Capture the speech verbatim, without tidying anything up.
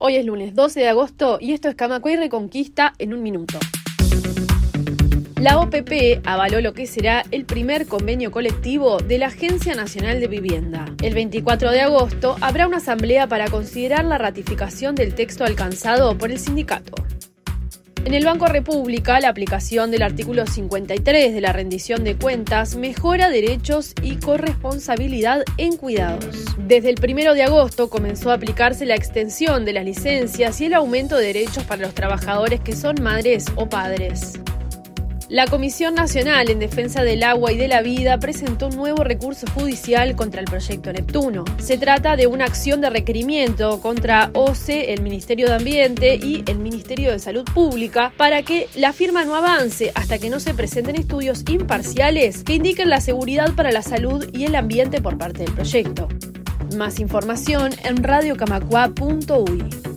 Hoy es lunes doce de agosto y esto es Camacuay Reconquista en un minuto. La O P P avaló lo que será el primer convenio colectivo de la Agencia Nacional de Vivienda. El veinticuatro de agosto habrá una asamblea para considerar la ratificación del texto alcanzado por el sindicato. En el Banco República, la aplicación del artículo cincuenta y tres de la rendición de cuentas mejora derechos y corresponsabilidad en cuidados. Desde el primero de agosto comenzó a aplicarse la extensión de las licencias y el aumento de derechos para los trabajadores que son madres o padres. La Comisión Nacional en Defensa del Agua y de la Vida presentó un nuevo recurso judicial contra el proyecto Neptuno. Se trata de una acción de requerimiento contra O C E, el Ministerio de Ambiente y el Ministerio de Salud Pública para que la firma no avance hasta que no se presenten estudios imparciales que indiquen la seguridad para la salud y el ambiente por parte del proyecto. Más información en radio camacua punto u y.